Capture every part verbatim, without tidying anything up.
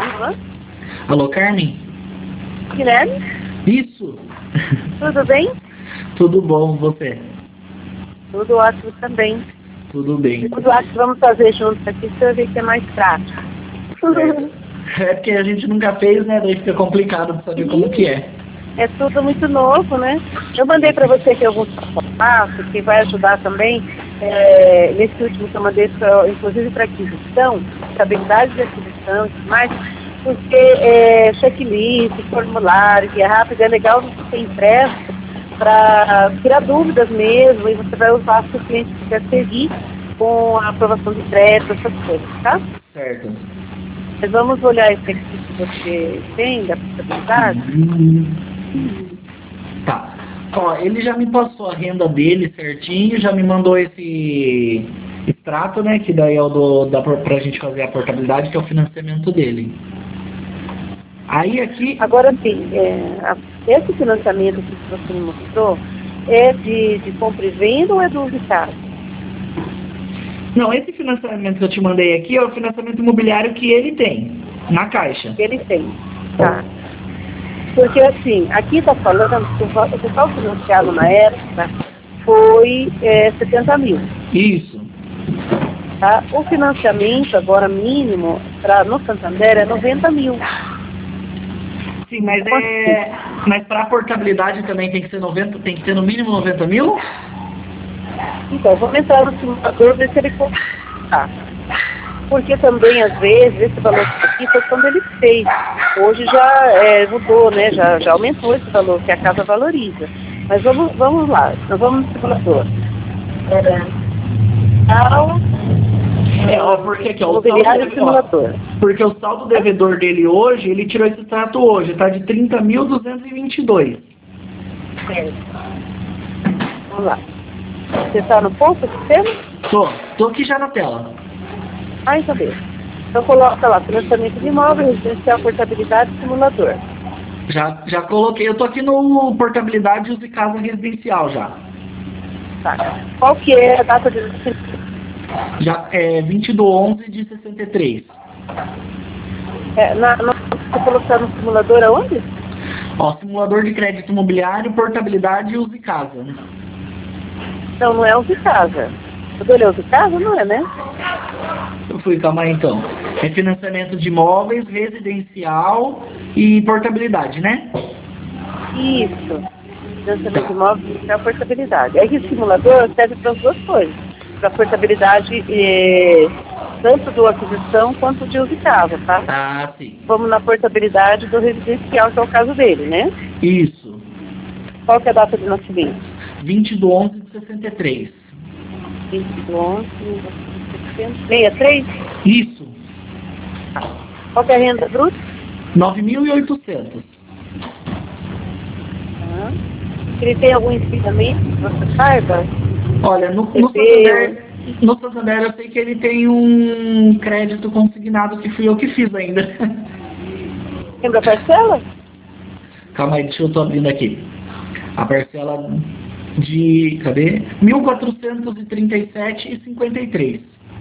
Hã? Alô, Carmen? Guilherme? Isso! Tudo bem? Tudo bom, você? Tudo ótimo também. Tudo bem. Tudo ótimo, vamos fazer juntos aqui, pra eu ver que é mais prático. Certo. É porque a gente nunca fez, né? Daí fica complicado de saber como que é. É tudo muito novo, né? Eu mandei para você aqui alguns passos que vai ajudar também, é, nesse último que eu mandei, pra, inclusive para aquisição, estabilidade de aquisição e tudo mais, porque é, checklist, formulário, que é rápido, é legal você ter impresso para tirar dúvidas mesmo, e você vai usar se o cliente quiser seguir com a aprovação de crédito, essas coisas, tá? Certo. Mas vamos olhar esse aqui que você tem, da possibilidade. Tá. Ó, ele já me passou a renda dele certinho, já me mandou esse extrato, né? Que daí é o do, da, pra gente fazer a portabilidade, que é o financiamento dele. Aí aqui... Agora sim, é, a, esse financiamento que você me mostrou é de, de compra e venda ou é do Ricardo? Não, esse financiamento que eu te mandei aqui é o financiamento imobiliário que ele tem, na Caixa. Ele tem, tá. Porque assim, aqui está falando que o total financiado na época foi é, setenta mil. Isso. Tá? O financiamento agora mínimo pra, no Santander é noventa mil. Sim, mas é. Mas para a portabilidade também tem que ser noventa, tem que ter no mínimo noventa mil? Então, vou entrar no simulador ver se ele tá. Porque também, às vezes, esse valor aqui foi quando ele fez. Hoje já é, mudou, né? Já, já aumentou esse valor, que a casa valoriza. Mas vamos, vamos lá, nós vamos no simulador. É, ao, É, ó, porque aqui, ó, o mobiliário saldo, simulador. ó, porque o saldo devedor dele hoje, ele tirou esse extrato hoje, tá de trinta mil duzentos e vinte e dois. Certo. Vamos lá. Você está no ponto do sistema? Tô, tô aqui já na tela. Ah, então beleza. Então coloca lá, financiamento de imóvel, residencial, portabilidade, simulador. Já, já coloquei, eu tô aqui no portabilidade use casa residencial já. Tá. Qual que é a data de nascimento? Já é vinte de onze de sessenta e três. É, na, na, você colocar no simulador aonde? Ó, simulador de crédito imobiliário, portabilidade e use casa, né? Não, não é o de casa. O dele é o de casa? Não é, né? Eu fui, calma aí então. É financiamento de imóveis, residencial e portabilidade, né? Isso. Financiamento de imóvel e a portabilidade. É que o simulador serve para as duas coisas. Para portabilidade eh, tanto do aquisição quanto de uso de casa, tá? Ah, sim. Vamos na portabilidade do residencial, que é o caso dele, né? Isso. Qual que é a data de nascimento? vinte de onze de sessenta e três. vinte de onze de sessenta e três? Isso. Qual que é a renda bruta? nove mil e oitocentos. Ah. Ele tem algum ensinamento que você saiba? Olha, no, no, Santander, no Santander eu sei que ele tem um crédito consignado que fui eu que fiz ainda. Lembra a parcela? Calma aí, deixa eu tô abrindo aqui. A parcela de, cadê? mil quatrocentos e trinta e sete reais e cinquenta e três.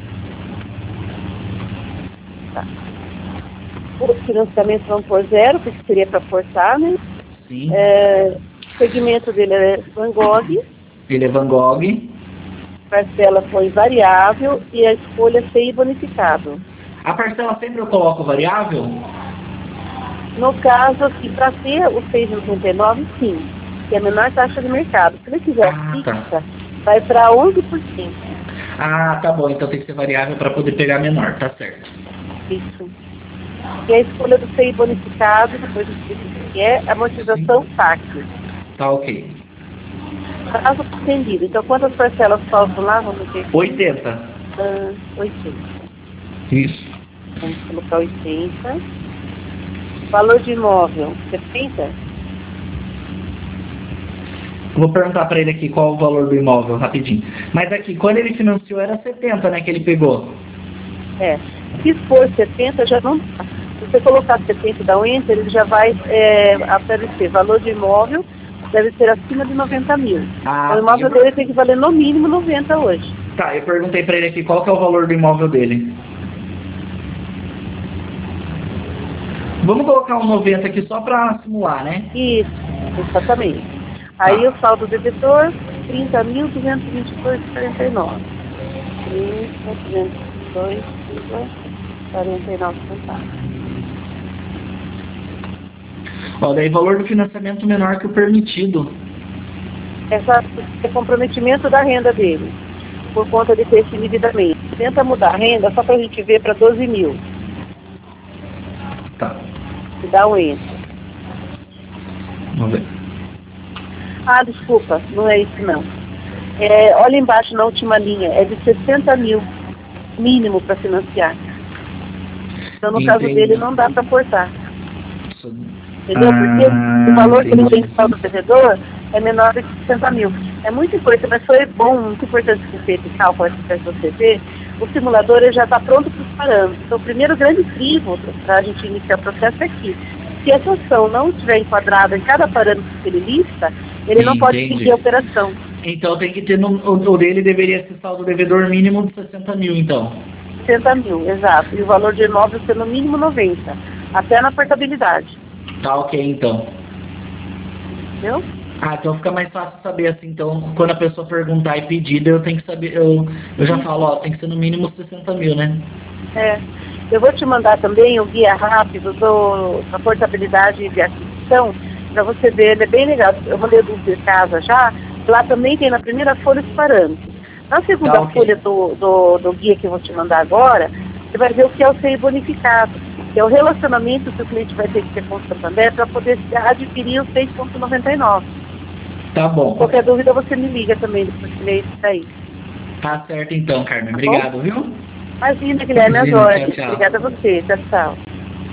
Tá. O financiamento vamos por zero, porque seria para forçar, né? Sim. É, o segmento dele é Van Gogh. Ele é Van Gogh. A parcela foi variável e a escolha é C I bonificado. A parcela sempre eu coloco variável? No caso, aqui, para ter o seis vírgula noventa e nove, sim, que é a menor taxa de mercado. Se ele quiser Ah, fixa, tá. vai para onze por cento. Ah, tá bom. Então tem que ser variável para poder pegar menor, tá certo. Isso. E a escolha do C I bonificado, depois eu explico o que é, amortização T A C. Tá ok. Prazo estendido. Então, quantas parcelas faltam lá? Vamos ver. oitenta. Ah, oitenta. Isso. Vamos colocar oitenta. Valor de imóvel, setenta? Vou perguntar para ele aqui qual o valor do imóvel, rapidinho. Mas aqui, quando ele financiou era setenta, né, que ele pegou. É. Se for setenta, já não dá. Se você colocar setenta e dar um enter, ele já vai é, aparecer. Valor de imóvel deve ser acima de noventa mil. Ah, Então, o imóvel sim. dele tem que valer no mínimo noventa hoje. Tá, eu perguntei para ele aqui qual que é o valor do imóvel dele. Vamos colocar um noventa aqui só para simular, né? Isso, exatamente. Aí o saldo devedor, trinta mil duzentos e vinte e dois vírgula quarenta e nove. trinta, duzentos e vinte e dois vírgula quarenta e nove centavos. Ó, daí valor do financiamento menor que o permitido. Essa é comprometimento da renda dele, por conta de ter esse endividamento. Tenta mudar a renda só para a gente ver para doze mil. Tá. E dá um enter. Vamos ver. Ah, desculpa, não é isso não. É, olha embaixo na última linha, é de sessenta mil mínimo para financiar. Então no Entendi. caso dele não dá para aportar. Isso- Entendeu? Ah, Porque o valor que ele entendi. tem que pagar do devedor é menor de sessenta mil. É muito importante, mas foi bom, muito importante que você esse cálculo para você ver. O simulador ele já está pronto para os parâmetros. Então o primeiro grande crivo para a gente iniciar o processo é que se essa ação não estiver enquadrada em cada parâmetro que ele lista, ele não pode Entendi. seguir a operação. Então tem que ter no, o, o dele deveria ser saldo devedor mínimo de sessenta mil, então. sessenta mil, exato. E o valor de imóvel ser no mínimo noventa, até na portabilidade. Tá ok, então. Entendeu? Ah, então fica mais fácil saber assim, então, quando a pessoa perguntar e pedir, eu tenho que saber, eu, eu já falo, ó, tem que ser no mínimo sessenta mil, né? É. Eu vou te mandar também o guia rápido do, da portabilidade de aquisição, para você ver, ele é bem legal. Eu mandei do de casa já, lá também tem na primeira folha os parâmetros. Na segunda Tá, ok. folha do, do, do guia que eu vou te mandar agora, você vai ver o que é o C I bonificado, que é o relacionamento que o cliente vai ter que ter com o Santander para poder adquirir o seis vírgula noventa e nove. Tá bom. Qualquer dúvida você me liga também depois que ler isso daí. Tá certo então, Carmen. Tá bom? Obrigado, viu? Imagina, Guilherme, as Imagina, horas. tchau, tchau. Obrigada a você. Tchau, tchau.